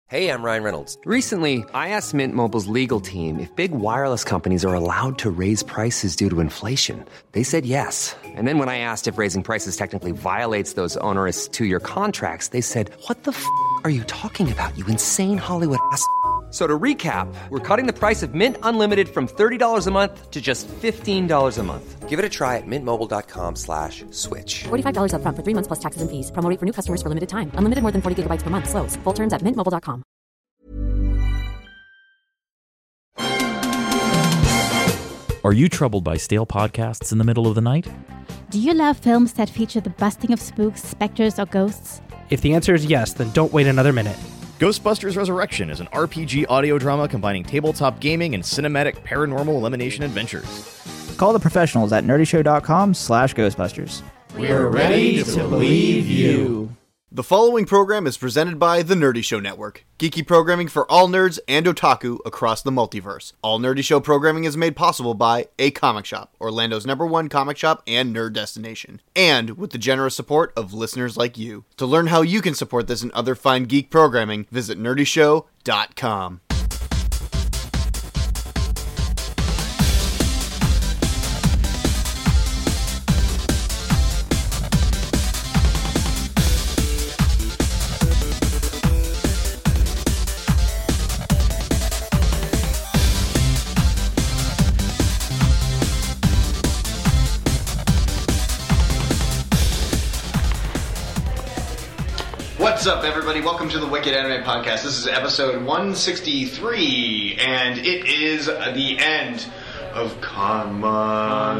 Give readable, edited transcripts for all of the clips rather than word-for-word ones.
Hey, I'm Ryan Reynolds. Recently, I asked Mint Mobile's legal team if big wireless companies are allowed to raise prices due to inflation. They said yes. And then when I asked if raising prices technically violates those onerous two-year contracts, they said, "What the f*** are you talking about, you insane Hollywood ass?" So to recap, we're cutting the price of Mint Unlimited from $30 a month to just $15 a month. Give it a try at mintmobile.com/switch. $45 up front for 3 months plus taxes and fees. Promo rate for new customers for limited time. Unlimited more than 40 gigabytes per month. Slows full terms at mintmobile.com. Are you troubled by stale podcasts in the middle of the night? Do you love films that feature the busting of spooks, specters, or ghosts? If the answer is yes, then don't wait another minute. Ghostbusters Resurrection is an RPG audio drama combining tabletop gaming and cinematic paranormal elimination adventures. Call the professionals at nerdyshow.com/Ghostbusters. We're ready to believe you. The following program is presented by the Nerdy Show Network, geeky programming for all nerds and otaku across the multiverse. All Nerdy Show programming is made possible by A Comic Shop, Orlando's #1 comic shop and nerd destination, and with the generous support of listeners like you. To learn how you can support this and other fine geek programming, visit nerdyshow.com. What's up, everybody? Welcome to the Wicked Anime Podcast. This is episode 163, and it is the end of Kanman.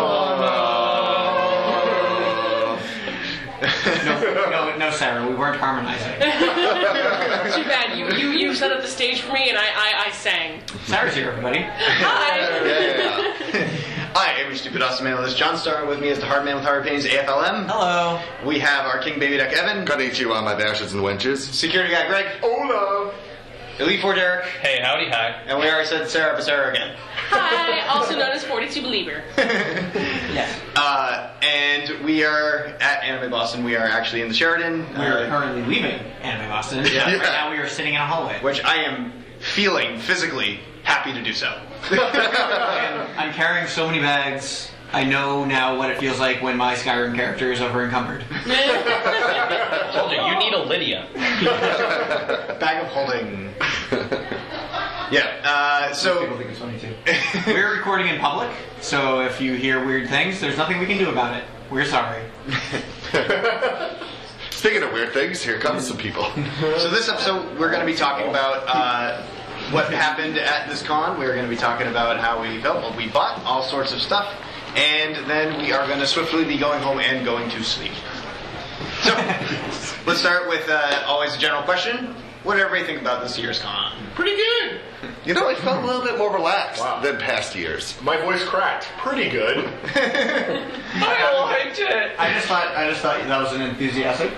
No, Sarah, we weren't harmonizing. Too bad. You set up the stage for me, and I sang. Sarah's here, everybody. Hi. Yeah. Hi, I'm your stupid awesome man with this John Star. With me is the hard man with hard opinions, AFLM. Hello. We have our King Baby Duck Evan. Konnichiwa, my dashes and wenches. Security guy Greg. Hola. Elite Four Derek. Hey, howdy, hi. And we already said Sarah, but Sarah again. Hi, also known as 42 Believer. Yes. And we are at Anime Boston. We are actually in the Sheridan. We're currently leaving Anime Boston. Yeah. Right now we are sitting in a hallway. Which I am feeling physically happy to do so. I'm carrying so many bags. I know now what it feels like when my Skyrim character is over encumbered. Told you, you need a Lydia. Bag of holding. Yeah, so... People think it's funny too. We're recording in public, so if you hear weird things, there's nothing we can do about it. We're sorry. Speaking of weird things, here comes some people. So this episode, we're going to be talking about what happened at this con. We're going to be talking about how we felt, what we bought, all sorts of stuff. And then we are going to swiftly be going home and going to sleep. So, let's start with always a general question. What did everybody think about this year's con? Pretty good. You know, I felt a little bit more relaxed than past years. My voice cracked. Pretty good. I liked it. I just thought that was an enthusiastic.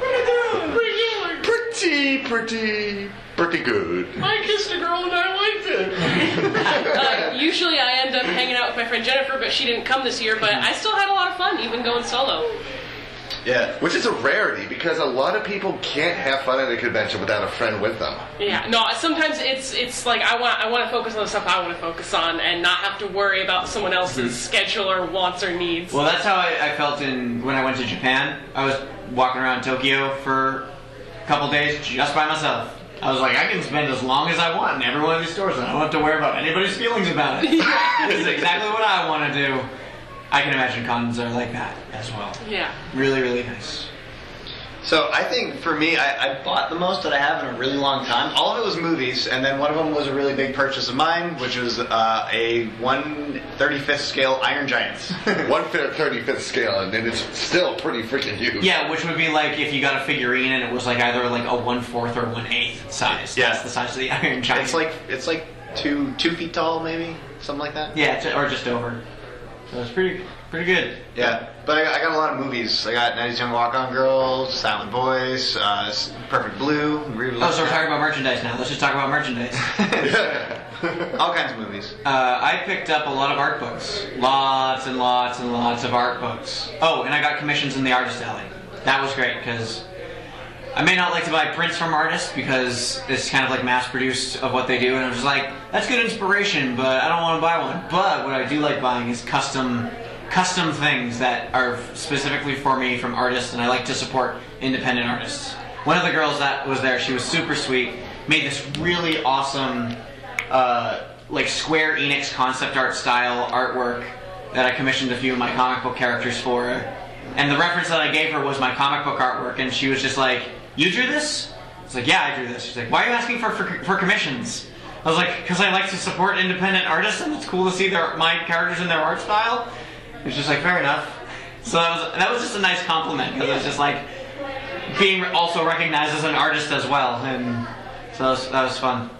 Pretty good. I kissed a girl and I liked it. Usually I end up hanging out with my friend Jennifer, but she didn't come this year, but I still had a lot of fun, even going solo. Yeah. Which is a rarity, because a lot of people can't have fun at a convention without a friend with them. Yeah, no, sometimes it's like I want to focus on the stuff I want to focus on and not have to worry about someone else's schedule or wants or needs. Well, that's how I felt when I went to Japan. I was walking around Tokyo for a couple days just by myself. I was like, I can spend as long as I want in every one of these stores, and I don't have to worry about anybody's feelings about it. This is exactly what I want to do. I can imagine cons are like that as well. Yeah. Really, really nice. So I think for me, I bought the most that I have in a really long time. All of it was movies, and then one of them was a really big purchase of mine, which was a 1/35th scale Iron Giants. 1/35th scale, and it's still pretty freaking huge. Yeah, which would be like if you got a figurine and it was like either like a 1/4 or 1/8 size. Yeah. That's the size of the Iron Giant. It's like 2 feet tall, maybe something like that. Yeah, or just over. So it's pretty good. Yeah, but I got a lot of movies. I got 90s Young Walk-On Girls, Silent Voice, Perfect Blue. So we're talking about merchandise now. Let's just talk about merchandise. All kinds of movies. I picked up a lot of art books. Lots and lots and lots of art books. Oh, and I got commissions in the artist alley. That was great, because I may not like to buy prints from artists because it's kind of like mass-produced of what they do, and I'm just like, that's good inspiration, but I don't want to buy one. But what I do like buying is custom things that are specifically for me from artists, and I like to support independent artists. One of the girls that was there, she was super sweet, made this really awesome like Square Enix concept art style artwork that I commissioned a few of my comic book characters for. And the reference that I gave her was my comic book artwork, and she was just like, "You drew this?" I was like, "Yeah, I drew this." She's like, "Why are you asking for commissions?" I was like, "Because I like to support independent artists, and it's cool to see my characters in their art style." It's just like, fair enough. So that was just a nice compliment, because it's just like being also recognized as an artist as well, and so that was fun.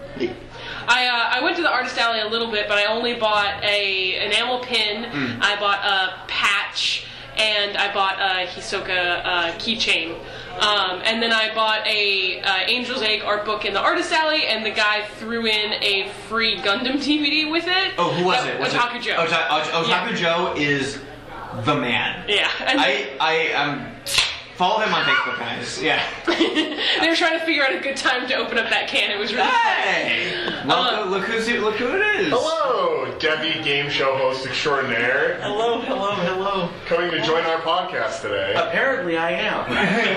I went to the artist alley a little bit, but I only bought an enamel pin. I bought a patch, and I bought a Hisoka keychain. And then I bought a Angel's Egg art book in the artist alley, and the guy threw in a free Gundam DVD with it. Oh, who was it? Otaku Joe. Otaku Joe is the man. Yeah. And I follow him on Facebook, guys. Yeah. They were trying to figure out a good time to open up that can. It was really fun. Well, look who it is. Hello, Debbie, game show host extraordinaire. Hello. Coming to join our podcast today. Apparently I am.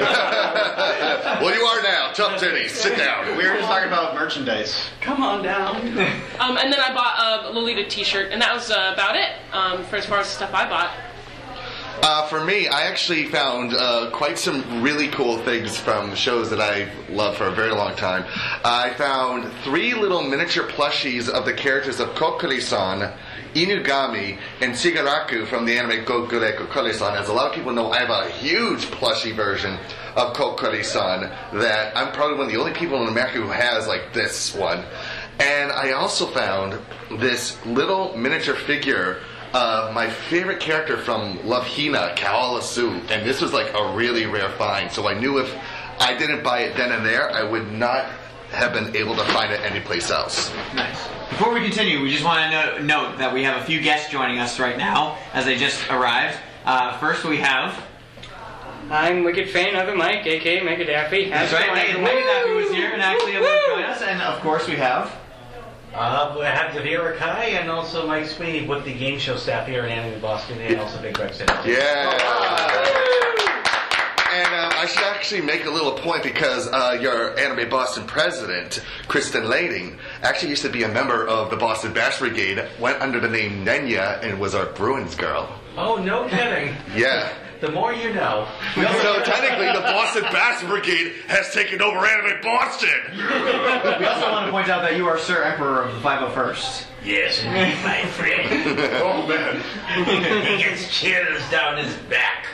Well, you are now. Tough titties. Sit down. We were just talking about merchandise. Come on down. And then I bought a Lolita t-shirt, and that was about it for as far as the stuff I bought. For me, I actually found quite some really cool things from shows that I've loved for a very long time. I found 3 little miniature plushies of the characters of Kokuri-san, Inugami, and Shigaraku from the anime Gokure Kokuri-san. As a lot of people know, I have a huge plushie version of Kokuri-san that I'm probably one of the only people in America who has like this one. And I also found this little miniature figure of my favorite character from Love Hina, Kaola-Su, and this was like a really rare find, so I knew if I didn't buy it then and there, I would not have been able to find it anyplace else. Nice. Before we continue, we just want to note that we have a few guests joining us right now, as they just arrived. First we have... I'm Wicked Fan of the Mike, a.k.a. Mega Daffy. That's right, Mega Daffy was here and actually able to join us, and of course we have... I have Devira Kai and also Mike Sweeney with the game show staff here in Anime Boston and also Big Red City. Yeah! And I should actually make a little point because your Anime Boston president, Kristen Lading, actually used to be a member of the Boston Bash Brigade, went under the name Nenya, and was our Bruins girl. Oh, no kidding. Yeah. The more you know. So technically, the Boston Bash Brigade has taken over Anime Boston. We also want to point out that you are Sir Emperor of the 501st. Yes, indeed, my friend. Oh, man. He gets chills down his back.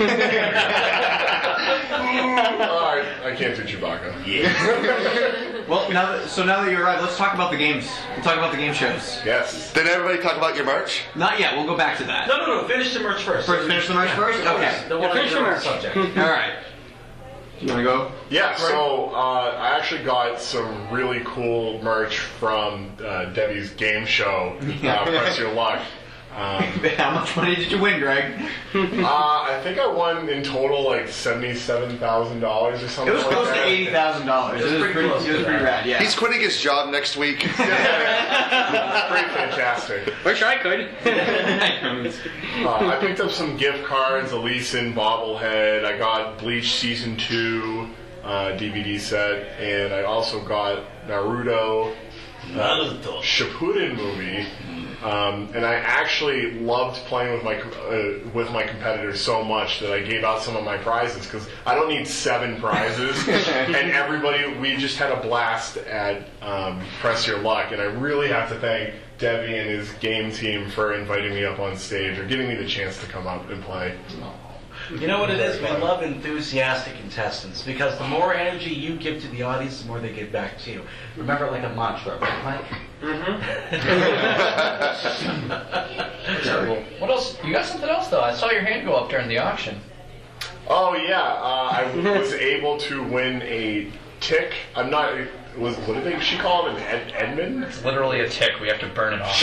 I can't do Chewbacca. Yeah. Well, now that you're arrived, let's talk about the games. We'll talk about the game shows. Yes. Did everybody talk about your merch? Not yet. We'll go back to that. No. Finish the merch first. Finish the merch first? Okay. Finish the merch subject. All right. You want to go? Yeah, so I actually got some really cool merch from Debbie's game show, Press Your Luck. How much money did you win, Greg? I think I won in total like $77,000 or something. It was close like to $80,000. It was pretty rad, yeah. He's quitting his job next week. Pretty fantastic. Wish I could. I picked up some gift cards, a Lee Sin bobblehead. I got Bleach Season 2 DVD set, and I also got Naruto Shippuden movie. And I actually loved playing with my competitors so much that I gave out some of my prizes because I don't need 7 prizes. And we just had a blast at Press Your Luck, and I really have to thank Debbie and his game team for inviting me up on stage or giving me the chance to come up and play. You know what it is? We love enthusiastic contestants because the more energy you give to the audience, the more they give back to you. Remember, like a mantra, right, Mike? What else? You got something else though? I saw your hand go up during the auction. Oh yeah, I was able to win a tick. I'm not. What did she call it? An Edmund? It's literally a tick. We have to burn it off.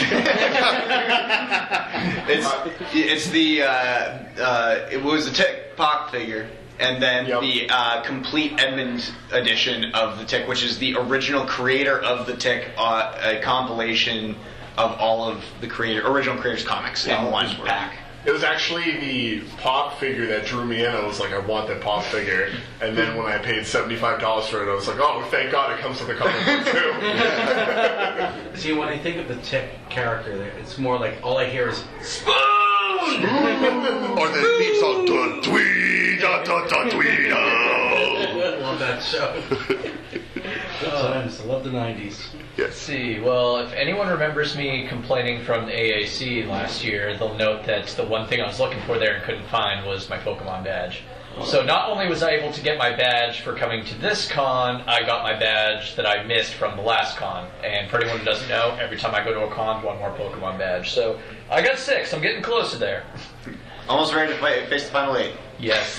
It was a tick pock figure. and then the complete Edmund edition of the Tick, which is the original creator of the Tick, a compilation of all of the original creators' comics in one pack. It was actually the pop figure that drew me in. I was like, I want that pop figure. And then when I paid $75 for it, I was like, oh, thank God it comes with a comic book too. See, when I think of the Tick character, it's more like all I hear is spoon, or the theme song, tweet. I love that show. Good times. I love the 90s. Yes. See, well, if anyone remembers me complaining from the AAC last year, they'll note that the one thing I was looking for there and couldn't find was my Pokemon badge. So not only was I able to get my badge for coming to this con, I got my badge that I missed from the last con. And for anyone who doesn't know, every time I go to a con, one more Pokemon badge. So I got 6. I'm getting closer there. Almost ready to face the Final 8. Yes.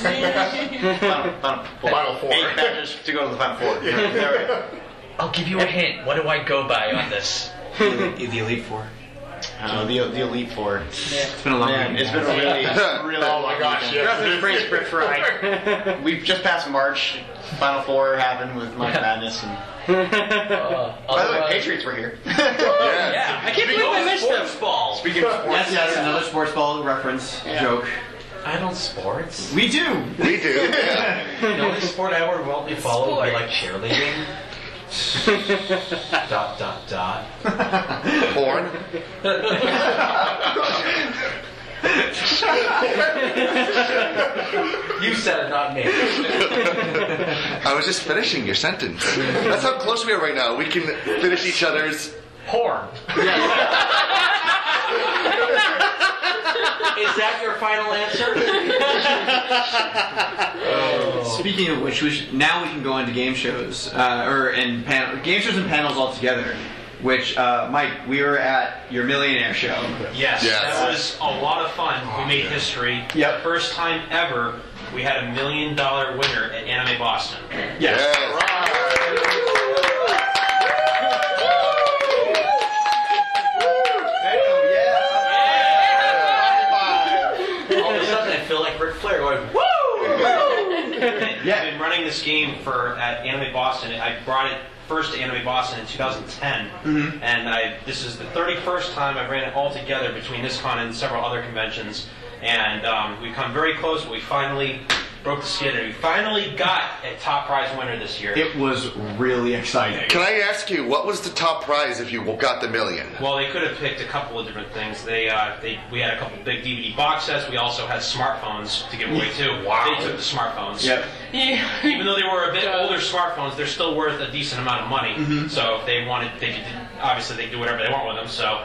Final 4. 8 badges to go to the Final 4. Yeah. I'll give you a hint. What do I go by on this? The Elite Four. The Elite Four. Yeah. It's been a long weekend. It's been a really oh my gosh, yeah. We've just passed March. Final 4 happened with March Madness. And by the way, Patriots were here. Yeah. I can't believe I missed them. Ball. Speaking of sports. Yes, another sports ball reference joke. I don't sports. We do. We do. The only sport I ever remotely followed would be like cheerleading. ... Porn. You said it, not me. I was just finishing your sentence. That's how close we are right now. We can finish each other's porn. Is that your final answer? Speaking of which, now we can go into game shows, game shows and panels all together. Which, Mike, we were at your Millionaire show. Yes, that was a lot of fun. We made history. Yep. First time ever, we had $1 million winner at Anime Boston. Yes. All of a sudden, I feel like Ric Flair going, woo! Yeah. I've been running this game at Anime Boston. I brought it first to Anime Boston in 2010, and this is the 31st time I've ran it all together between this con and several other conventions, and we've come very close, but we finally broke the skid, and we finally got a top prize winner this year. It was really exciting. Can I ask you, what was the top prize if you got the $1 million? Well, they could have picked a couple of different things. We had a couple big DVD box sets. We also had smartphones to give away too. Wow. They took the smartphones. Yep. Even though they were a bit older smartphones, they're still worth a decent amount of money. So if they wanted, they could do whatever they want with them. So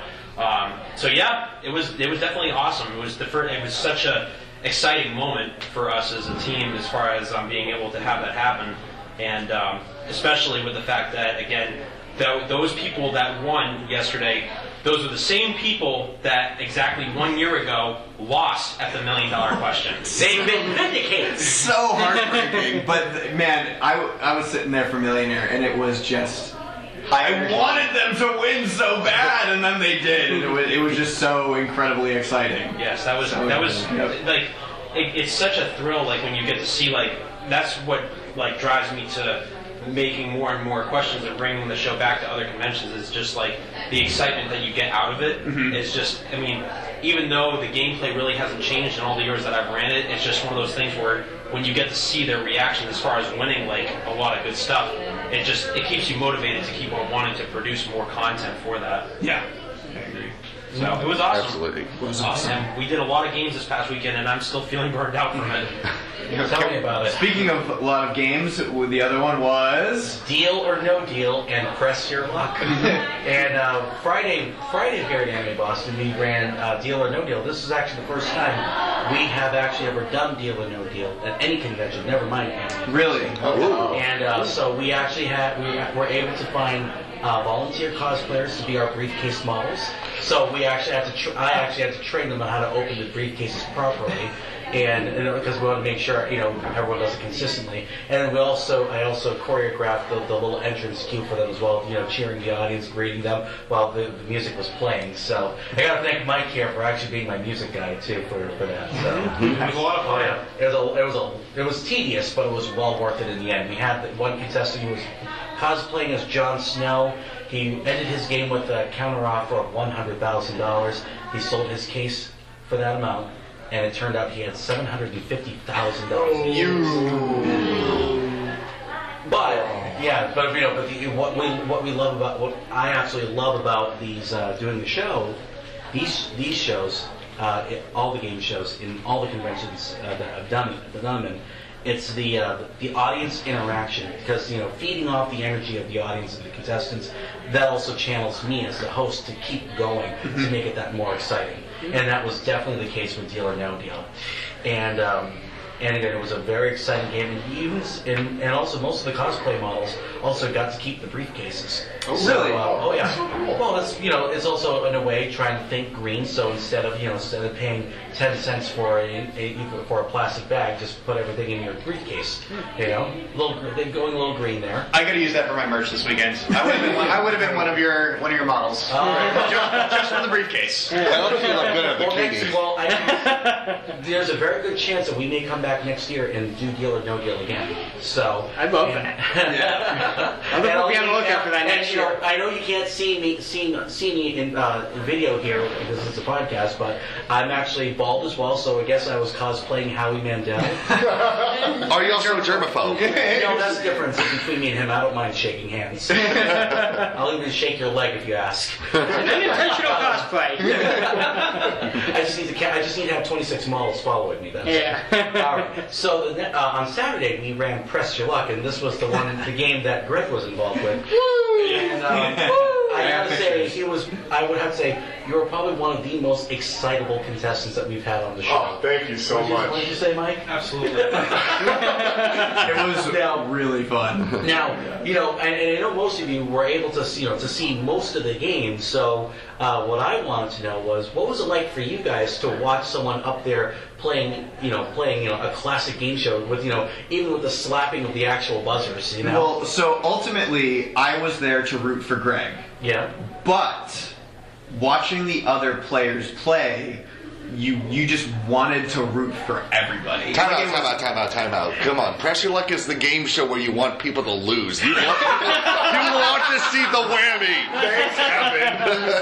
yeah, it was definitely awesome. It was such a exciting moment for us as a team as far as being able to have that happen, and especially with the fact that, again, those people that won yesterday, those are the same people that exactly 1 year ago lost at the $1 million question. They've been vindicated. So heartbreaking. But man, I was sitting there for Millionaire, and it was just, I wanted them to win so bad, and then they did. And it was just so incredibly exciting. Yes, that was like, it's such a thrill, like when you get to see, like, that's what like drives me to making more and more questions and bringing the show back to other conventions, is just like the excitement that you get out of it. It's just, I mean, even though the gameplay really hasn't changed in all the years that I've ran it, it's just one of those things where when you get to see their reaction as far as winning like a lot of good stuff, it keeps you motivated to keep on wanting to produce more content for that. Yeah, I agree. So it was awesome. Absolutely. It was awesome. And we did a lot of games this past weekend, and I'm still feeling burned out from it. Tell me about it. Speaking of a lot of games, the other one was Deal or No Deal and Press Your Luck. And Friday here at Anime Boston, we ran Deal or No Deal. This is actually the first time we have actually ever done Deal or No Deal at any convention, never mind anime. Really? And so we actually were able to find volunteer cosplayers to be our briefcase models. So we actually I actually had to train them on how to open the briefcases properly. and because we want to make sure everyone does it consistently. And then I also choreographed the little entrance cue for them as well, cheering the audience, greeting them while the music was playing. So I got to thank Mike here for actually being my music guy too for that. So it was a lot of fun. It was tedious, but it was well worth it in the end. We had one contestant who was cosplaying as Jon Snow. He ended his game with a counter offer of $100,000. He sold his case for that amount, and it turned out he had $750,000. But what I absolutely love about these doing the show, these shows, all the game shows in all the conventions that I've done them in. It's the audience interaction, because feeding off the energy of the audience and the contestants, that also channels me as the host to keep going to make it that more exciting. And that was definitely the case with Deal or No Deal. And again, it was a very exciting game, and also most of the cosplay models also got to keep the briefcases. Oh, so, really? Oh, yeah. Well, that's it's also in a way trying to think green. So instead of paying 10 cents for a plastic bag, just put everything in your briefcase. Going a little green there. I got to use that for my merch this weekend. I would have been one of your models. Just for the briefcase. I don't feel like good at bikini. There's a very good chance that we may come back next year and do Deal or No Deal again. So I'd love that. I'll be on the lookout for that next year. I know you can't see me in video here because it's a podcast, but I'm actually bald as well. So I guess I was cosplaying Howie Mandel. Are you also a germaphobe? That's the difference between me and him. I don't mind shaking hands. I'll even shake your leg if you ask. Unintentional cosplay. I just need to have 26 models following me. That's all right. So on Saturday we ran Press Your Luck, and this was the game that Greg was involved with. And I gotta say, I would have to say, you were probably one of the most excitable contestants that we've had on the show. Oh, thank you so much. What did you say, Mike? Absolutely. It was really fun. Now, and I know most of you were able to see most of the games. So what I wanted to know was, what was it like for you guys to watch someone up there playing a classic game show with even with the slapping of the actual buzzers? Well, so ultimately, I was there to root for Greg. Yeah. But watching the other players play, you just wanted to root for everybody. Time out. Come on. Press Your Luck is the game show where you want people to lose. You want to see the whammy. Thanks, Evan.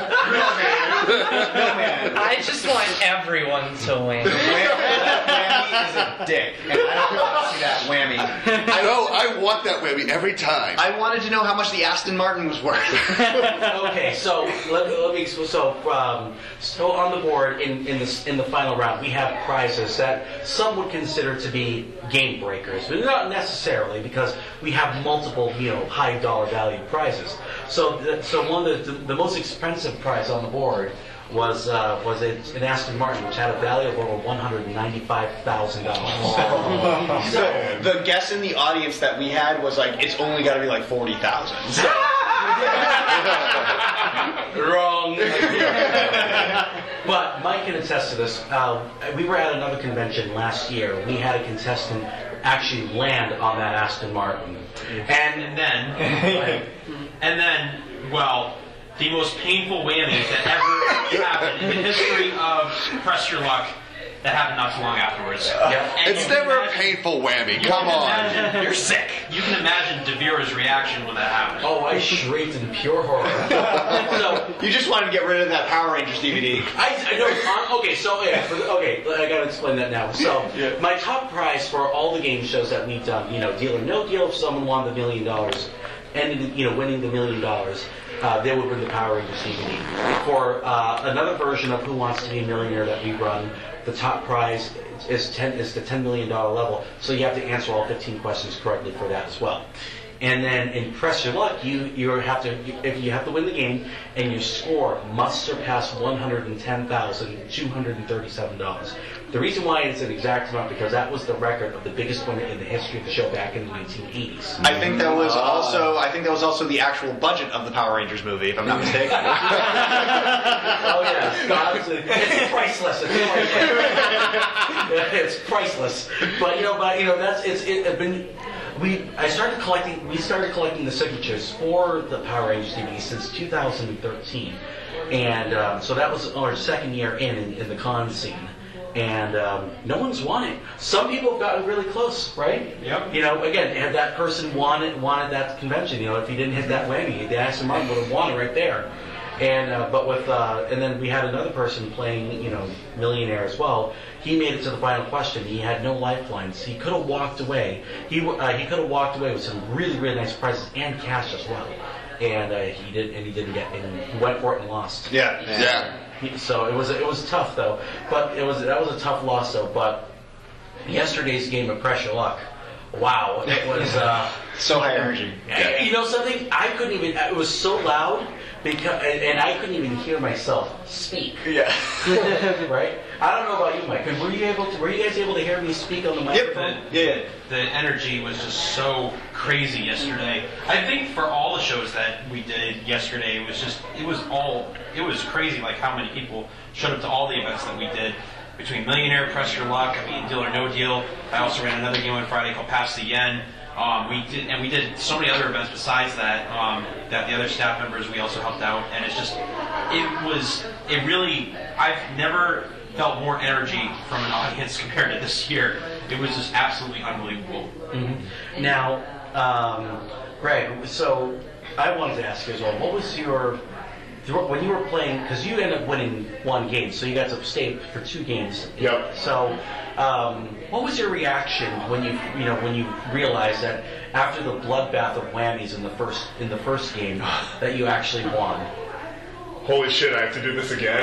I just want everyone to win. Whammy is a dick, and I don't want to see that whammy. I want that whammy every time. I wanted to know how much the Aston Martin was worth. Okay, so so on the board in the final round, we have prizes that some would consider to be game breakers, but not necessarily, because we have multiple high dollar value prizes. So one of the most expensive prize on the board was an Aston Martin, which had a value of over $195,000. So the guess in the audience that we had was like, it's only got to be like 40,000. Wrong. But Mike can attest to this. We were at another convention last year. We had a contestant actually land on that Aston Martin, and then, well, the most painful whammies that ever happened in the history of Press Your Luck. That happened not too long afterwards. It's never a painful whammy. Come on. You're sick. You can imagine Devera's reaction when that happened. Oh, I shrieked in pure horror. So you just wanted to get rid of that Power Rangers DVD. I know. Okay, I gotta explain that now. So my top prize for all the game shows that we've done, Deal or No Deal, if someone won the $1 million, and winning the $1 million. They would win the Power Rangers DVD. For another version of Who Wants to Be a Millionaire that we run, the top prize is the $10 million level, so you have to answer all 15 questions correctly for that as well. And then in Press Your Luck, you have to win the game, and your score must surpass $110,237. The reason why it's an exact amount because that was the record of the biggest winner in the history of the show back in the 1980s. I think that was also the actual budget of the Power Rangers movie, if I'm not mistaken. Oh yeah, it's priceless. It's priceless. But we started collecting the signatures for the Power Rangers DVD since 2013, and so that was our second year in the con scene. And no one's won it. Some people have gotten really close, right? Yep. Again, had that person wanted that convention, if he didn't hit that whammy, the Aston Martin would have won it right there. And and then we had another person playing, Millionaire as well. He made it to the final question. He had no lifelines. He could have walked away. He could have walked away with some really, really nice prizes and cash as well. And he didn't get. And he went for it and lost. Yeah. So it was tough though. But that was a tough loss though. But yesterday's game of Press Your Luck. Wow, it was so high energy. You know something? I couldn't even. It was so loud. And I couldn't even hear myself speak. Yeah. Right? I don't know about you, Mike. Were you guys able to hear me speak on the microphone? The energy was just so crazy yesterday. I think for all the shows that we did yesterday, it was crazy. Like how many people showed up to all the events that we did. Between Millionaire, Press Your Luck, Deal or No Deal. I also ran another game on Friday called Pass the Yen. We did so many other events besides that. That the other staff members we also helped out, and I've never felt more energy from an audience compared to this year. It was just absolutely unbelievable. Mm-hmm. Now, Greg, so I wanted to ask you as well. What was when you were playing? Because you ended up winning one game, so you got to stay for two games. Yep. So. What was your reaction when you realized that after the bloodbath of whammies in the first game that you actually won? Holy shit, I have to do this again?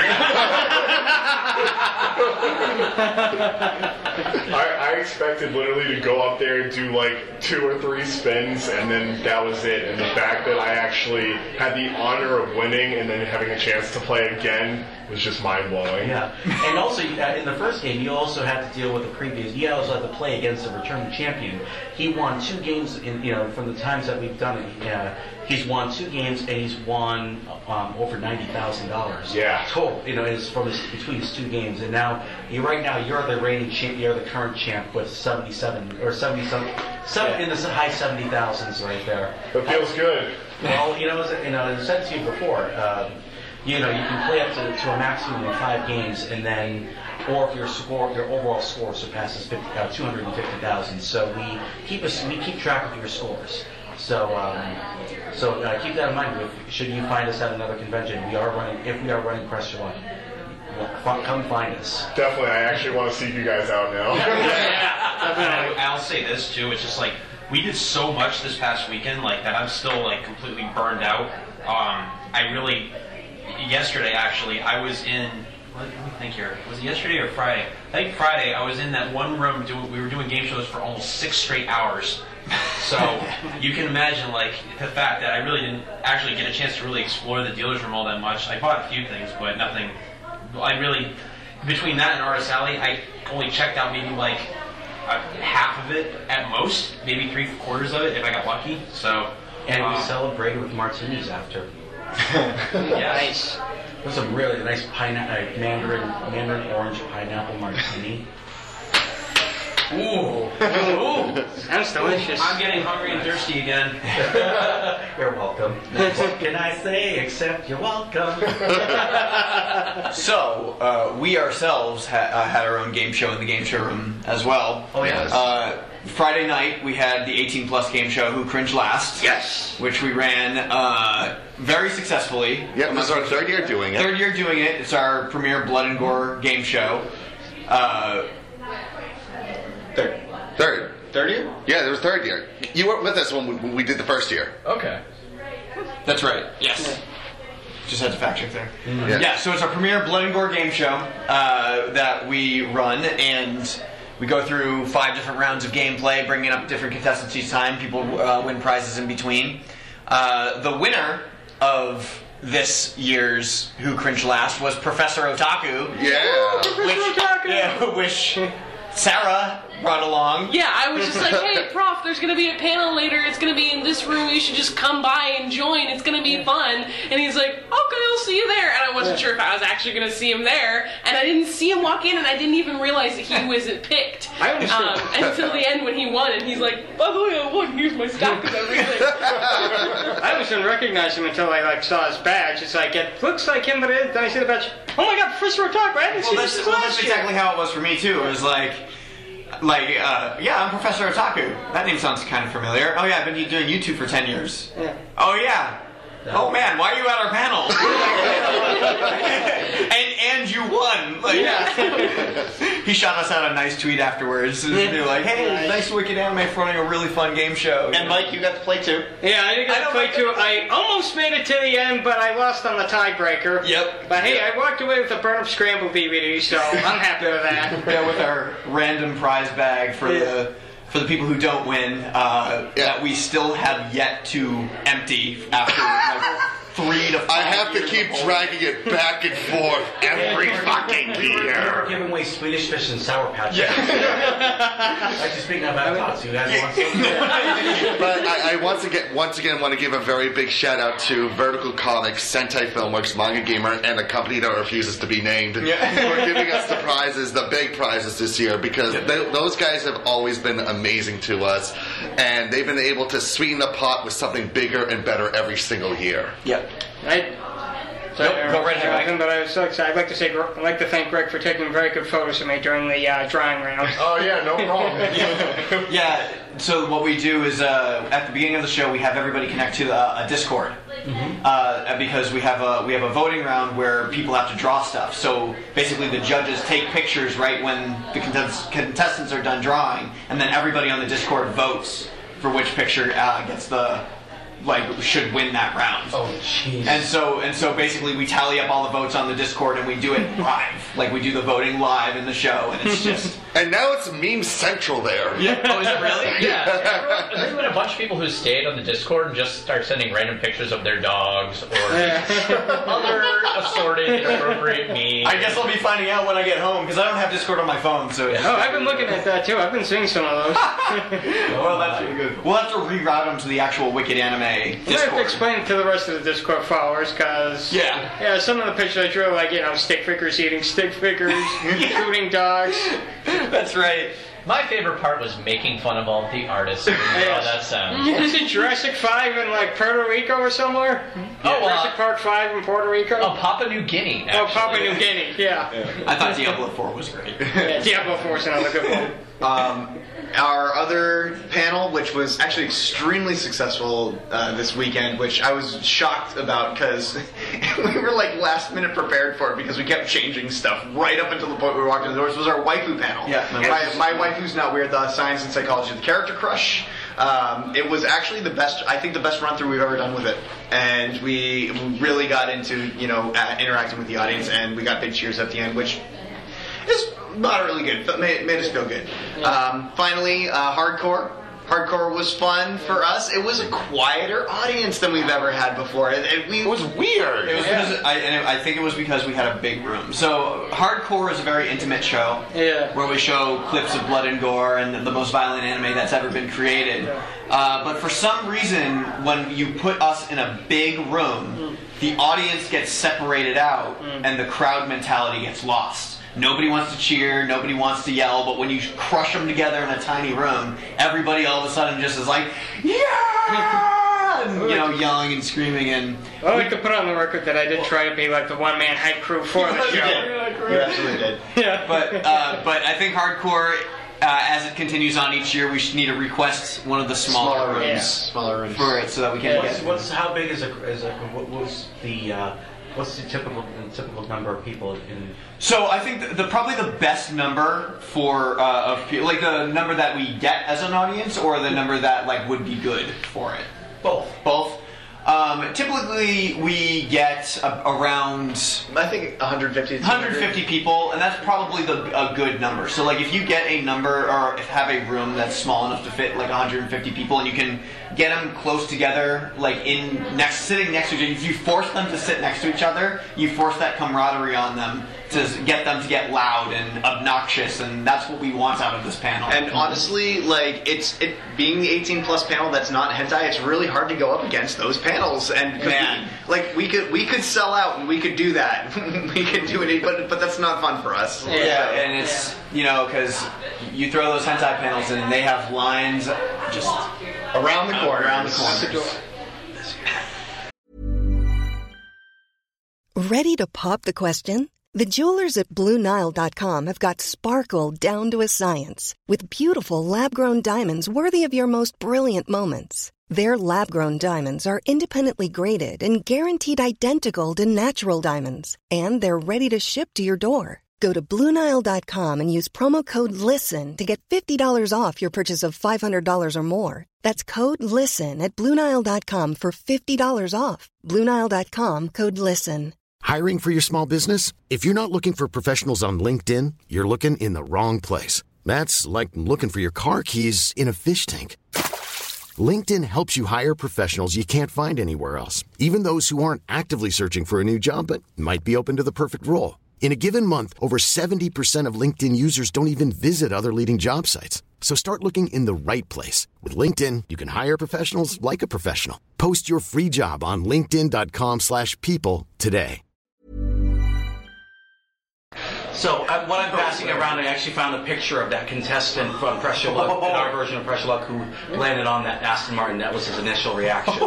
I expected literally to go up there and do like 2 or 3 spins, and then that was it. And the fact that I actually had the honor of winning and then having a chance to play again was just mind-blowing. Yeah, and also in the first game, you also had to deal with you also had to play against a returning champion. He won 2 games from the times that we've done it. He's won 2 games and he's won over $90,000. Yeah. Total. Is between his 2 games, and now you're the reigning champ. You're the current champ with 77 or 77 in the high 70,000s right there. That feels good. Well, as I said to you before, you can play up to a maximum of 5 games, and then, or if your overall score surpasses 250,000. So we keep track of your scores. So keep that in mind. Should you find us at another convention, if we are running Press Your Luck, come find us. Definitely, I actually want to seek you guys out now. I'll say this too. It's just like we did so much this past weekend, like that. I'm still like completely burned out. Yesterday actually, I was in. Let me think here. Was it yesterday or Friday? I think Friday. I was in that one room. We were doing game shows for almost 6 straight hours. So you can imagine, like, the fact that I really didn't actually get a chance to really explore the dealer's room all that much. I bought a few things, but nothing. Between that and Artist Alley, I only checked out maybe like half of it at most, maybe 3/4 of it if I got lucky. So, and we celebrated with martinis after. Yes. It was a really nice mandarin orange pineapple martini. Ooh, sounds delicious. I'm getting hungry and thirsty again. You're welcome. What can I say except you're welcome? So, we ourselves had our own game show in the game show room as well. Oh, yes. Friday night, we had the 18-plus game show, Who Cringed Last? Yes. Which we ran very successfully. Yeah, this is our 3rd year doing it. 3rd year doing it. It's our premier Blood and Gore game show. Third year? Yeah, there was 3rd year. You weren't with us when we did the 1st year. Okay. That's right. Yes. Just had to fact check there. Mm-hmm. Yeah, so it's our premier Blood and Gore game show that we run, and We go through 5 different rounds of gameplay, bringing up different contestants each time. People win prizes in between. The winner of this year's Who Cringed Last was Professor Otaku. Which Sarah brought along. Yeah, I was just like, hey, Prof, there's going to be a panel later. It's going to be in this room. You should just come by and join. It's going to be fun. And he's like, okay, I'll see you there. And I wasn't sure if I was actually going to see him there. And I didn't see him walk in, and I didn't even realize that he wasn't picked until the end when he won. And he's like, by the way, I won. Here's my stack of everything. I didn't recognize him until I saw his badge. It's like, it looks like him, but then I see the badge. Oh my God, Professor Otaku! I haven't seen this class that's exactly how it was for me too. It was yeah, I'm Professor Otaku. That name sounds kind of familiar. Oh yeah, I've been doing YouTube for 10 years. Yeah. Oh yeah. Oh man, why are you at our panel? and you won. He shot us out a nice tweet afterwards. They were like, hey, nice Wicked Anime for running a really fun game show. And Mike, you got to play too. Yeah, I got to play too. I almost made it to the end, but I lost on the tiebreaker. Yep. But hey, I walked away with a Burn Up Scramble DVD, so I'm happy with that. Yeah, with our random prize bag for the people who don't win, that we still have yet to empty after 3 to 5 I have to years keep of dragging it back and forth every fucking year. We're giving away Swedish Fish and Sour Patch. Actually, speaking of that, you guys want some? But I once again want to give a very big shout out to Vertical Comics, Sentai Filmworks, Manga Gamer, and a company that refuses to be named for giving us the prizes, the big prizes this year, because those guys have always been amazing to us, and they've been able to sweeten the pot with something bigger and better every single year. Yep. Go right ahead, but I was so excited. I'd like to thank Greg for taking very good photos of me during the drawing round. Oh yeah, no problem. Yeah. So what we do is at the beginning of the show we have everybody connect to a Discord because we have a voting round where people have to draw stuff. So basically the judges take pictures right when the contestants are done drawing, and then everybody on the Discord votes for which picture gets the. Should win that round. Oh, jeez. And so basically we tally up all the votes on the Discord and we do it live. We do the voting live in the show, and it's just... And now it's Meme Central there. Yeah. Oh, is it really? Yeah. There's been a bunch of people who stayed on the Discord and just start sending random pictures of their dogs or other assorted inappropriate memes. I guess I'll be finding out when I get home, because I don't have Discord on my phone, so... I've been looking at that too. I've been seeing some of those. Well, that's pretty good. We'll have to reroute them to the actual Wicked Anime Discord. I have to explain it to the rest of the Discord followers, because some of the pictures I drew, stick figures eating stick figures, shooting dogs. That's right. My favorite part was making fun of all the artists and how that sounds. Is it Jurassic 5 in Puerto Rico or somewhere? Jurassic Park 5 in Puerto Rico? Oh, Papua New Guinea. Actually. Oh, Papua New Guinea, yeah. I thought Diablo 4 was great. Yeah, Diablo 4 is another good one. Our other panel, which was actually extremely successful this weekend, which I was shocked about because we were last minute prepared for it because we kept changing stuff right up until the point we walked in the doors, was our waifu panel. Yeah, my waifu's not weird, the Science and Psychology of the Character Crush. It was actually the best run through we've ever done with it, and we really got into interacting with the audience, and we got big cheers at the end, which is moderately good, but made us feel good. Finally, Hardcore. Hardcore was fun for us. It was a quieter audience than we've ever had before. It was weird. It was because I think it was because we had a big room. So Hardcore is a very intimate show where we show clips of blood and gore and the most violent anime that's ever been created. But for some reason, when you put us in a big room, the audience gets separated out and the crowd mentality gets lost. Nobody wants to cheer, nobody wants to yell, but when you crush them together in a tiny room, everybody all of a sudden just is like, yeah! And, yelling and screaming. And I'd like to put on the record that I did try to be the one-man hype crew for the show. You absolutely did. Yeah. But I think Hardcore, as it continues on each year, we should need to request one of the smaller rooms for it so that we can get... How big is what's the typical number of people in? So I think probably the best number for of people, the number that we get as an audience, or the number that would be good for it. Both. Typically, we get around, I think 150 people, and that's probably a good number. So, like, if you get a number or have a room that's small enough to fit like 150 people, and you can get them close together, like sitting next to each other. If you force them to sit next to each other, you force that camaraderie on them to get them to get loud and obnoxious, and that's what we want out of this panel. And honestly, like it being the 18+ panel that's not hentai, it's really hard to go up against those panels. And we could sell out and we could do that. We could do it, but that's not fun for us. Yeah, and it's because you throw those hentai panels in, and they have lines just around the corner. Ready to pop the question? The jewelers at BlueNile.com have got sparkle down to a science with beautiful lab-grown diamonds worthy of your most brilliant moments. Their lab-grown diamonds are independently graded and guaranteed identical to natural diamonds, and they're ready to ship to your door. Go to BlueNile.com and use promo code LISTEN to get $50 off your purchase of $500 or more. That's code LISTEN at BlueNile.com for $50 off. BlueNile.com, code LISTEN. Hiring for your small business? If you're not looking for professionals on LinkedIn, you're looking in the wrong place. That's like looking for your car keys in a fish tank. LinkedIn helps you hire professionals you can't find anywhere else, even those who aren't actively searching for a new job but might be open to the perfect role. In a given month, over 70% of LinkedIn users don't even visit other leading job sites. So start looking in the right place. With LinkedIn, you can hire professionals like a professional. Post your free job on linkedin.com/people today. So what I'm passing around, I actually found a picture of that contestant from Pressure Luck, in our version of Pressure Luck, who landed on that Aston Martin. That was his initial reaction.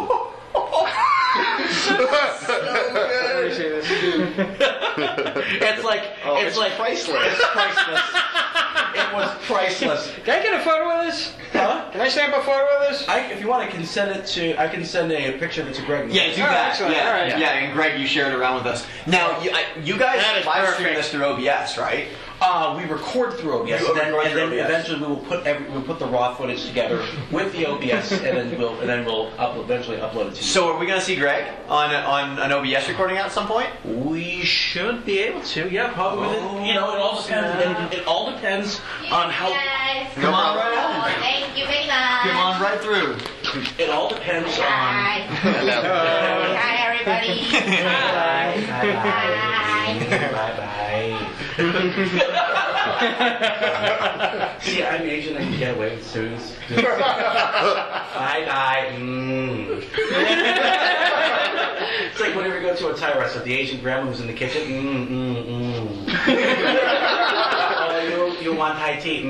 It's like priceless. It's priceless. It was priceless. Can I get a photo of this? Huh? Can I snap a photo of this? If you want, I can send it to. I can send a picture of it to Greg. Yeah, do that. Yeah, and Greg, you share it around with us. Now, you guys live stream this through OBS, right? We record through OBS, and then eventually we will put the raw footage together with the OBS, and then we'll eventually upload it to you. So, are we going to see Greg on an OBS recording at some point? We should be able to. Yeah, probably. It all depends. It all depends on how. Come on right on. Thank you very much. Come on right through. It all depends on. Hello. Hi, everybody. Bye. Bye. See, I'm Asian. I can get away with students. Bye. It's like whenever you go to a Thai restaurant, the Asian grandma who's in the kitchen. You want Thai tea?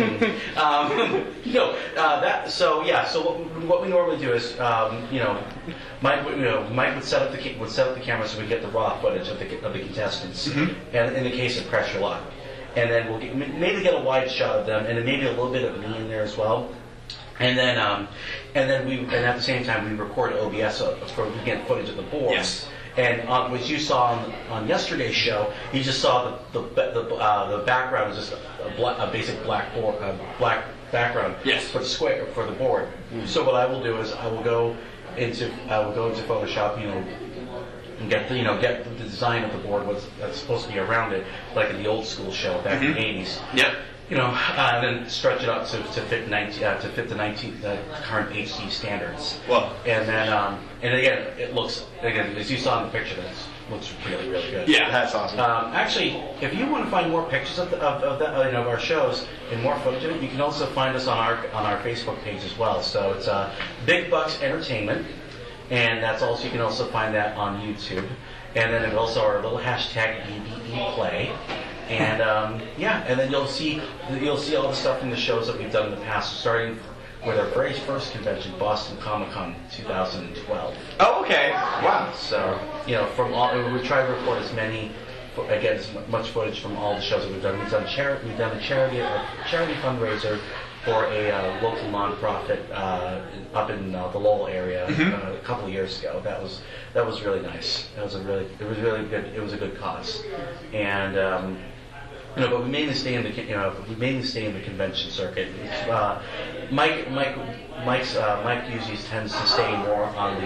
So what we normally do is, Mike would set up the camera so we get the raw footage of the contestants, and in the case of Pressure Luck, and then we'll maybe get a wide shot of them, and then maybe a little bit of me in there as well. And then at the same time we record OBS for we get footage of the board. Yes. And what you saw on yesterday's show, you just saw the background is just a basic black background. Yes. For the board. Mm-hmm. So what I will do is I will go into Photoshop, and get the design of the board that's supposed to be around it, like in the old school show back in the 80s. Yep. And then stretch it up to fit the current HD standards. Well, and then and again, it looks as you saw in the picture, that looks really, really good. Yeah, that's awesome. Actually, if you want to find more pictures of our shows and more footage of it, you can also find us on our Facebook page as well. So it's Big Bucks Entertainment, and that's also you can also find that on YouTube. And then also our little hashtag EBEplay. And and then you'll see all the stuff from the shows that we've done in the past, starting with our very first convention, Boston Comic-Con 2012. Oh, okay. Wow. So from all we try to record as much footage from all the shows that we've done. We've done a charity fundraiser for a local nonprofit up in the Lowell area a couple of years ago. That was really nice. It was really good. It was a good cause, and. But we mainly stay in the convention circuit. Mike usually tends to stay more on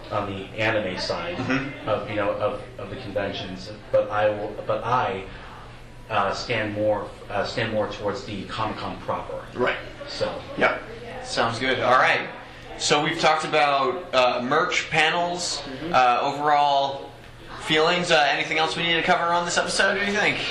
anime side of of the conventions, but I stand more towards the Comic-Con proper. Right. So. Yep. Sounds good. All right. So we've talked about merch, panels, overall feelings. Anything else we need to cover on this episode? What do you think?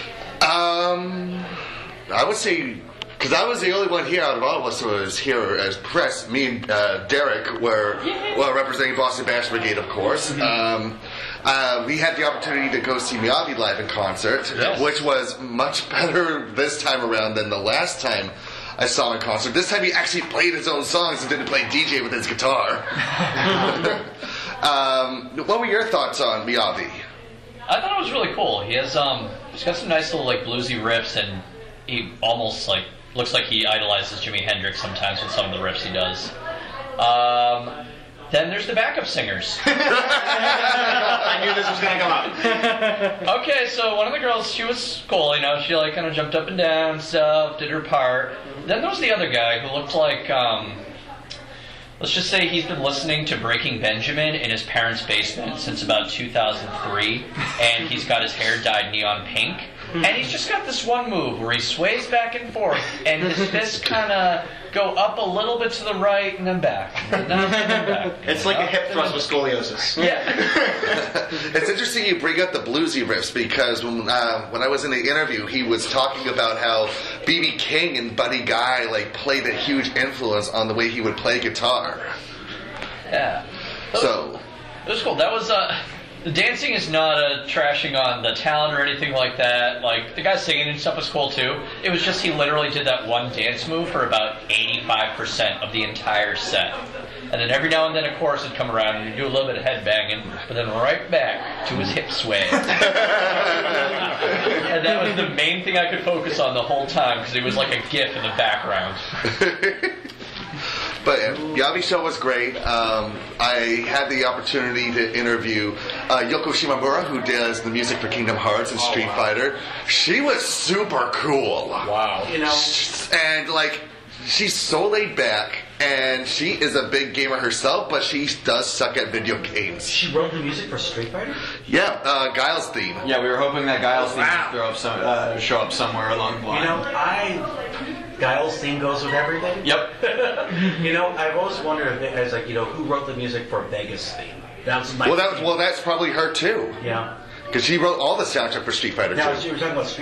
I would say, because I was the only one here out of all of us who was here as press. Me and Derek were representing Boston Bash Brigade, of course. We had the opportunity to go see Miyavi live in concert, which was much better this time around than the last time I saw him in concert. This time he actually played his own songs and didn't play DJ with his guitar. What were your thoughts on Miyavi? I thought it was really cool. He's got some nice little bluesy riffs, and he almost looks like he idolizes Jimi Hendrix sometimes with some of the riffs he does. Then there's the backup singers. I knew this was going to come up. Okay, so one of the girls, she was cool, she kind of jumped up and down and stuff, did her part. Then there was the other guy who looked like, let's just say he's been listening to Breaking Benjamin in his parents' basement since about 2003, and he's got his hair dyed neon pink. And he's just got this one move where he sways back and forth, and his fists kind of go up a little bit to the right and then back. And then back. It's like a hip thrust with scoliosis. Yeah. It's interesting you bring up the bluesy riffs, because when I was in the interview, he was talking about how B.B. King and Buddy Guy played a huge influence on the way he would play guitar. Yeah. It was cool. That was the dancing is not a trashing on the talent or anything like that. The guy singing and stuff was cool too. It was just he literally did that one dance move for about 85% of the entire set. And then every now and then a chorus would come around and he'd do a little bit of head banging, but then right back to his hip sway. And that was the main thing I could focus on the whole time, because it was like a gif in the background. But Miyavi's show was great. I had the opportunity to interview Yoko Shimamura, who does the music for Kingdom Hearts and Street Fighter. She was super cool. Wow. And she's so laid back, and she is a big gamer herself, but she does suck at video games. She wrote the music for Street Fighter? Yeah, Guile's theme. Yeah, we were hoping that Guile's theme would show up somewhere along the line. Guile's theme goes with everything? Yep. I've always wondered if who wrote the music for Vegas theme? That's that's probably her too. Yeah. Because she wrote all the soundtrack for Street Fighter 2. Now, you were talking about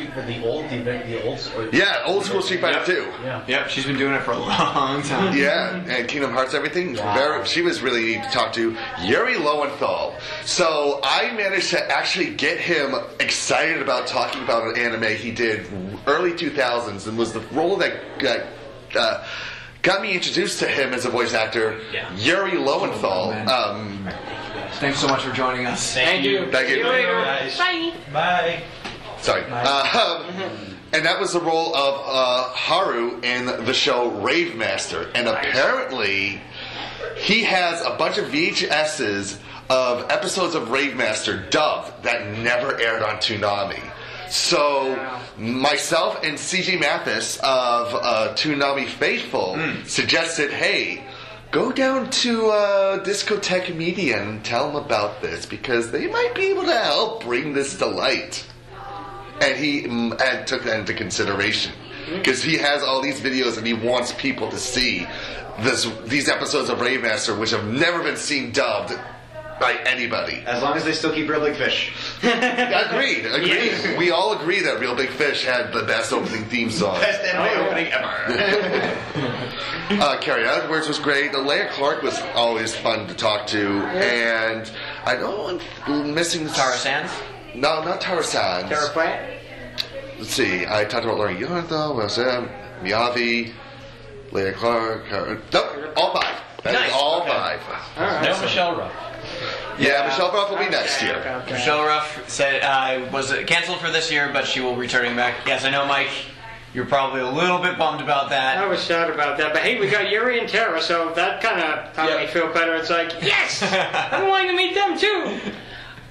old school Street Fighter 2. Yeah. Yep, she's been doing it for a long time. Yeah, and Kingdom Hearts, everything. Wow. She was really neat to talk to. Yuri Lowenthal. So I managed to actually get him excited about talking about an anime he did early 2000s, and was the role that got me introduced to him as a voice actor. Yeah. Yuri Lowenthal. Thanks so much for joining us. Thank you. Thank you. See you later. Bye. Bye. Sorry. And that was the role of Haru in the show Rave Master. And apparently, he has a bunch of VHSs of episodes of Rave Master dubbed that never aired on Toonami. So, myself and CJ Mathis of Toonami Faithful suggested, hey, go down to Discotheque Media and tell them about this, because they might be able to help bring this to light. And he took that into consideration, because he has all these videos and he wants people to see these episodes of Rave Master, which have never been seen dubbed by anybody. As long as they still keep Real Big Fish. Agreed. Yes. We all agree that Real Big Fish had the best opening theme song. Best anime opening ever. Carrie Edwards was great. Leia Clark was always fun to talk to. And I know I'm missing... Tara Sands? No, not Tara Sands. Tara Platt? Let's see. I talked about Lauren Yonathan, Miyavi, Leia Clark. Nope, all five. That is all five. No Michelle Ruff. Yeah, Michelle Ruff will be next year. Michelle Ruff said was canceled for this year, but she will be returning back. Yes, I know, Mike. You're probably a little bit bummed about that. I was sad about that, but hey, we got Yuri and Tara, so that kind of made me feel better. It's like, yes, I'm wanting to meet them too.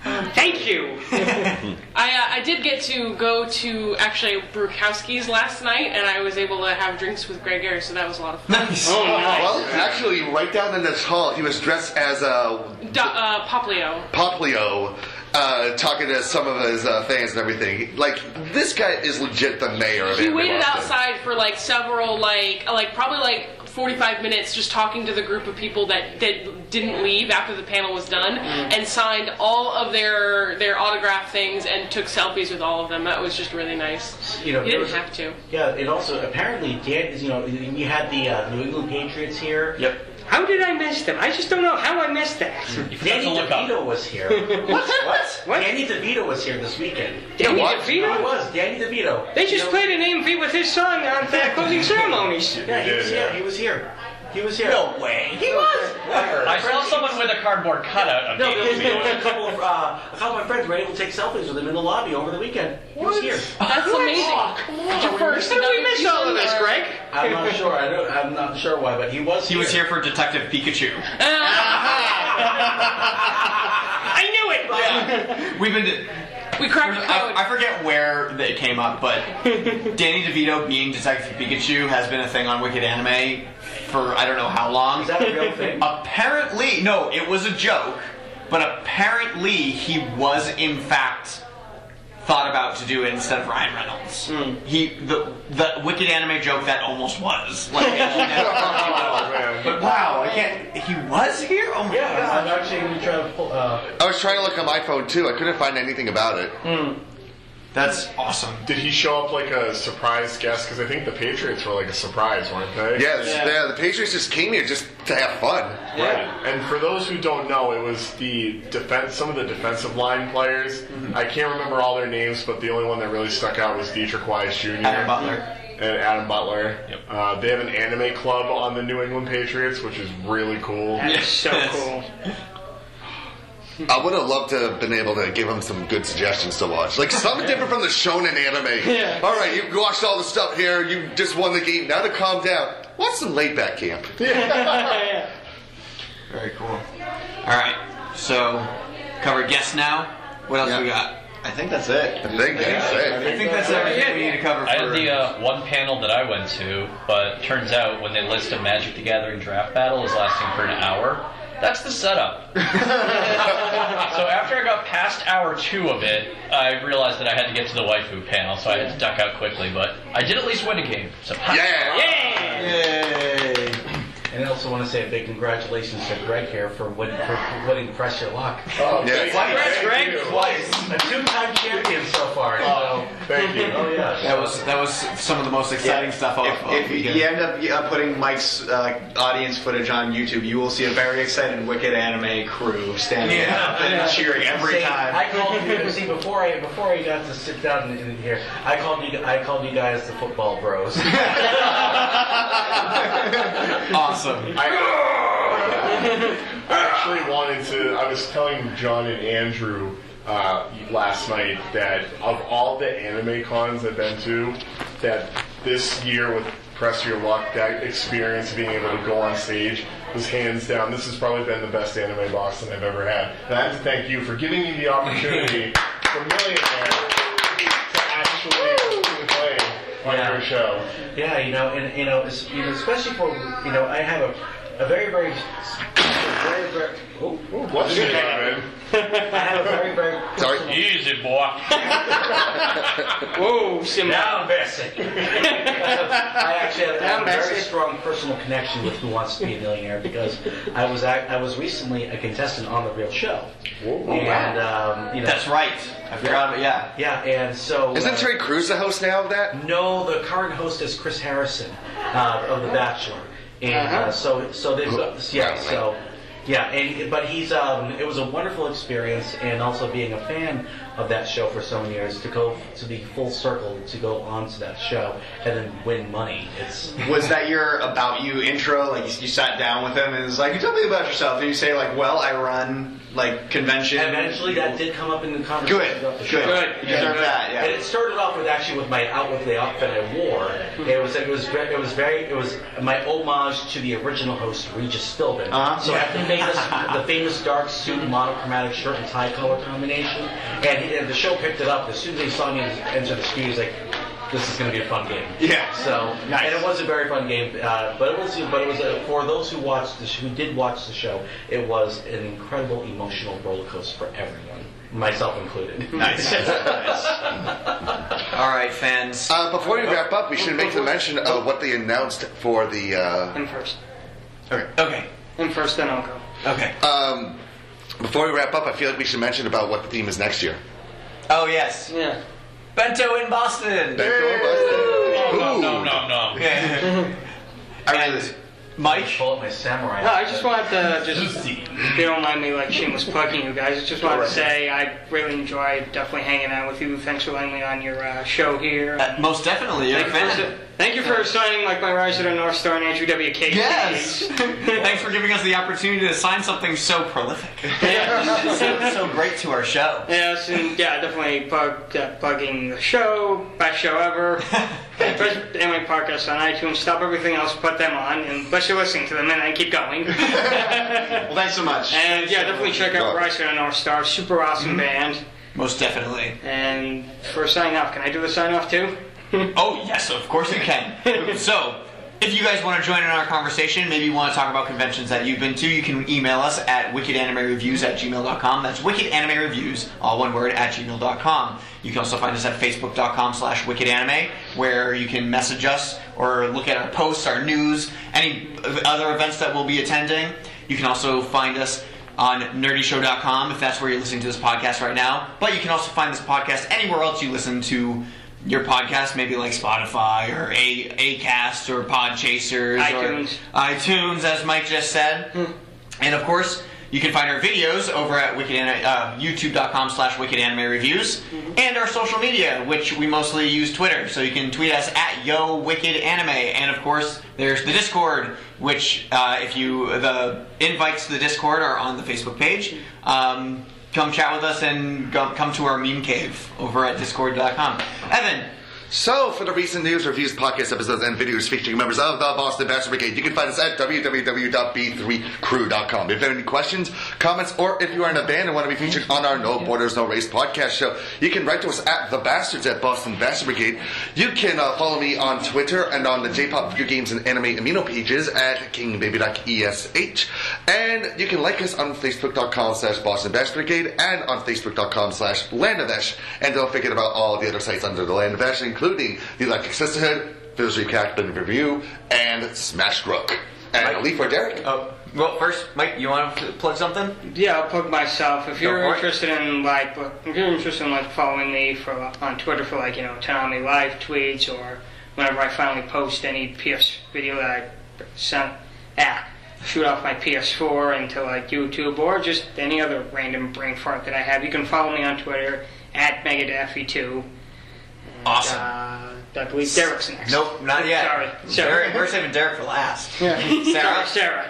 Thank you. I did get to go to actually Brukowski's last night, and I was able to have drinks with Greg Ayers, so that was a lot of fun. Nice. Oh, nice. Well, actually, right down in this hall, he was dressed as Poplio. Poplio. Talking to some of his fans and everything. Like, this guy is legit the mayor of He Anime waited Boston. outside for like several, probably 45 minutes just talking to the group of people that didn't leave after the panel was done, and signed all of their autograph things and took selfies with all of them. That was just really nice. You didn't have to. Yeah, and also apparently, we had the New England Patriots here. Yep. How did I miss them? I just don't know how I missed that. Danny DeVito was here. What? Danny DeVito was here this weekend. Danny DeVito? He was. Danny DeVito. They just played an AMV with his son on the closing ceremonies. Yeah, he was here. He was here. No way. He was. I saw someone with a cardboard cutout of No, Danny there was DeVito. a couple of my friends were able to take selfies with him in the lobby over the weekend. He was here. That's amazing. Did you first? How did we miss all of this, Greg? I'm not sure. I'm not sure why, but he was. He was here for Detective Pikachu. I knew it. Yeah. We cracked the code. I forget where it came up, but Danny DeVito being Detective Pikachu has been a thing on Wicked Anime for I don't know how long. Is that a real thing? Apparently, no, it was a joke, but apparently he was in fact thought about to do it instead of Ryan Reynolds. The Wicked Anime joke that almost was. But wow, he was here? Oh my god. I'm actually going to try to pull... I was trying to look on my phone too. I couldn't find anything about it. That's awesome. Did he show up like a surprise guest? Because I think the Patriots were like a surprise, weren't they? Yeah, the Patriots just came here just to have fun. Right. And for those who don't know, it was some of the defensive line players. I can't remember all their names, but the only one that really stuck out was Dietrich Wise Jr. Adam Butler. And Adam Butler. Yep. They have an anime club on the New England Patriots, which is really cool. That's so cool. I would have loved to have been able to give him some good suggestions to watch. Like, something different from the shonen anime. Yeah. All right, you've watched all the stuff here. You just won the game. Now to calm down, watch some laid-back camp. Yeah. Very cool. All right, so covered guests now. What else we got? I think that's it. I think that's everything we need to cover. I had the one panel that I went to, but turns out when they listed Magic the Gathering draft battle is lasting for an hour. That's the setup. So after I got past hour 2 of it, I realized that I had to get to the waifu panel, so I had to duck out quickly. But I did at least win a game. So Yay! And I also want to say a big congratulations to Greg here for winning Press Your Luck. Oh, yeah. Twice, Greg. Twice. A 2-time champion so far. Oh, thank you. Oh, yeah. That was some of the most exciting stuff. If you end up putting Mike's audience footage on YouTube, you will see a very excited Wicked Anime crew standing up and cheering every time. I called you. See, before I got to sit down in here, I called you guys the Football Bros. Awesome. I actually wanted to. I was telling John and Andrew last night that of all the anime cons I've been to, that this year with Press Your Luck, that experience of being able to go on stage was hands down. This has probably been the best Anime Boston I've ever had. And I have to thank you for giving me the opportunity for Millionaire to actually play on your show. Yeah, especially for I have a very what's your name, I have a very sorry. Easy, boy. Whoa, Simon. Now, Bessie. I actually have a very strong personal connection with Who Wants to Be a Millionaire because I was recently a contestant on the real show. And that's right. I forgot about Yeah, and so isn't Trey Cruz the host now of that? No, the current host is Chris Harrison of The Bachelor, and so they've got but he's it was a wonderful experience, and also being a fan of that show for so many years to go to the full circle to go on to that show and then win money. Was that your About You intro? Like you sat down with him and was like, "Tell me about yourself." And you say like, "Well, I run like convention." Eventually, that did come up in the conversation about the show. Good. You deserve that. Yeah. And it started off with the outfit I wore. It was my homage to the original host Regis Philbin. So I think the famous dark suit, monochromatic shirt and tie color combination. And the show picked it up. As soon as they saw me enter the studio, he's like, "This is going to be a fun game." Yeah. So, nice. And it was a very fun game. But it was for those who did watch the show, it was an incredible emotional roller coaster for everyone, myself included. Nice. All right, fans. Before we wrap up, we should make the mention of what they announced for the. Him first. Okay. Him first, then I'll go. Okay. Before we wrap up, I feel like we should mention about what the theme is next year. Oh yes. Yeah. Bento in Boston. Bento in Boston. No. And Mike? Pull up my samurai. No, I just wanted to if you don't mind me shameless plugging you guys, I just wanted to say I really enjoyed definitely hanging out with you. Thanks for letting me on your show here. Most definitely, you're a fan. Thank you for signing my Rise of the North Star and Andrew WK. Yes. Thanks for giving us the opportunity to sign something so prolific. so great to our show. Yes, and definitely plugging the show, best show ever. First anime podcast on iTunes. Stop everything else, put them on, and let you listen to them, and then keep going. Well, thanks so much. And definitely check out Rise of the North Star. Super awesome band. Most definitely. And for sign off, can I do the sign off too? Oh, yes, of course you can. So, if you guys want to join in our conversation, maybe you want to talk about conventions that you've been to, you can email us at wickedanimereviews@gmail.com. That's wickedanimereviews, all one word, @gmail.com. You can also find us at facebook.com/wickedanime, where you can message us or look at our posts, our news, any other events that we'll be attending. You can also find us on nerdyshow.com if that's where you're listening to this podcast right now. But you can also find this podcast anywhere else you listen to your podcast, maybe like Spotify or Acast or Podchasers iTunes. or iTunes, as Mike just said. And of course, you can find our videos over at youtube.com/wickedanimereviews and our social media, which we mostly use Twitter. So you can tweet us at YoWickedAnime. And of course, there's the Discord, which the invites to the Discord are on the Facebook page. Come chat with us and come to our meme cave over at discord.com. Evan. So, for the recent news, reviews, podcast episodes, and videos featuring members of the Boston Bastard Brigade, you can find us at www.b3crew.com. If you have any questions, comments, or if you are in a band and want to be featured on our No Borders, No Race podcast show, you can write to us at The Bastards at Boston Bastard Brigade. You can follow me on Twitter and on the J-Pop Video Games and Anime Amino pages at KingBaby.esh. And you can like us on Facebook.com/Boston Bastard Brigade and on Facebook.com/Land of Esh. And don't forget about all the other sites under the Land of Esh, including the Electric Sisterhood, Visually Captain Review, and Smash Rook. And Leaf or Derek? Well, first, Mike, you want to plug something? Yeah, I'll plug myself. If you're interested in following me on Twitter for Tanami Live tweets, or whenever I finally post any PS video that I shoot off my PS4 into YouTube, or just any other random brain fart that I have, you can follow me on Twitter at Megadaffy2. Awesome. I believe Derek's next. Nope, not yet. Sorry. We're saving Derek for last. Sarah.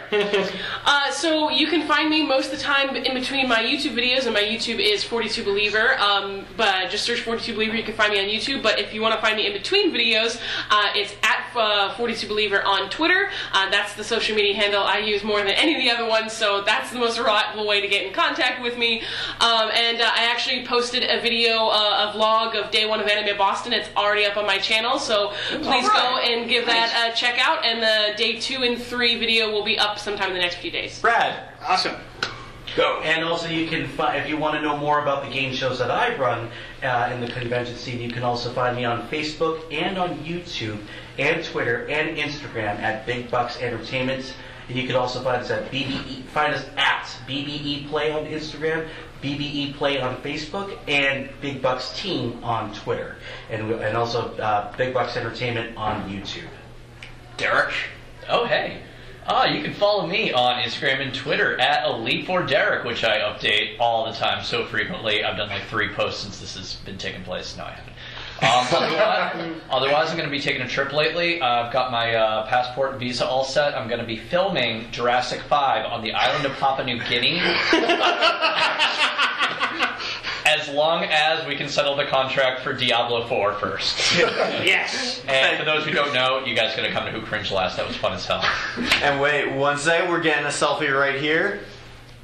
So you can find me most of the time in between my YouTube videos, and my YouTube is 42 Believer. But just search 42 Believer, you can find me on YouTube. But if you want to find me in between videos, it's at 42 Believer on Twitter. That's the social media handle I use more than any of the other ones, so that's the most reliable way to get in contact with me. And I actually posted a video, a vlog of Day 1 of Anime Boston. It's already up on my channel, so please go and give that a check out. And the Day 2 and 3 video will be up sometime in the next few days. Brad. Awesome. Go. And also, you can if you want to know more about the game shows that I run in the convention scene, you can also find me on Facebook and on YouTube and Twitter and Instagram at Big Bucks Entertainment. And you can also find us at BBE Play on Instagram, BBE Play on Facebook, and Big Bucks Team on Twitter, and also Big Bucks Entertainment on YouTube. Derek. Oh, hey. You can follow me on Instagram and Twitter at Elite4Derek, which I update all the time so frequently. I've done 3 posts since this has been taking place. No, I haven't. Otherwise, I'm going to be taking a trip lately. I've got my passport and visa all set. I'm going to be filming Jurassic 5 on the island of Papua New Guinea. As long as we can settle the contract for Diablo 4 first. Yes. And for those who don't know, you guys got to come to Who Cringed Last. That was fun as hell. And wait, one second, we're getting a selfie right here.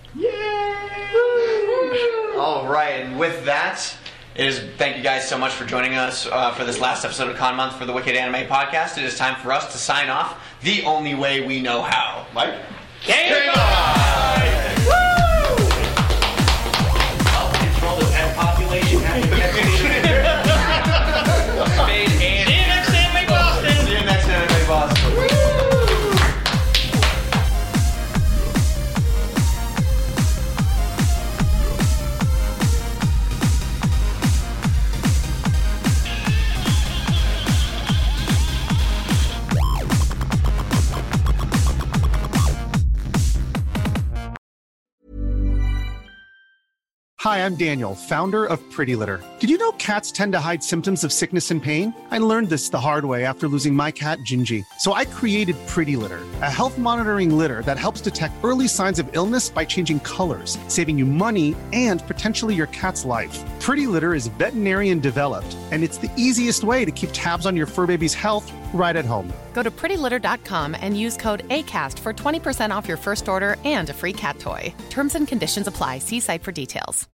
All right, and with that, thank you guys so much for joining us for this last episode of Con Month for the Wicked Anime Podcast. It is time for us to sign off the only way we know how. Mike? Game on! Woo! I'll control the pet population. See you next Anime Boston! See you next Anime Boston. Hi, I'm Daniel, founder of Pretty Litter. Did you know cats tend to hide symptoms of sickness and pain? I learned this the hard way after losing my cat, Gingy. So I created Pretty Litter, a health monitoring litter that helps detect early signs of illness by changing colors, saving you money and potentially your cat's life. Pretty Litter is veterinarian developed, and it's the easiest way to keep tabs on your fur baby's health right at home. Go to prettylitter.com and use code ACAST for 20% off your first order and a free cat toy. Terms and conditions apply. See site for details.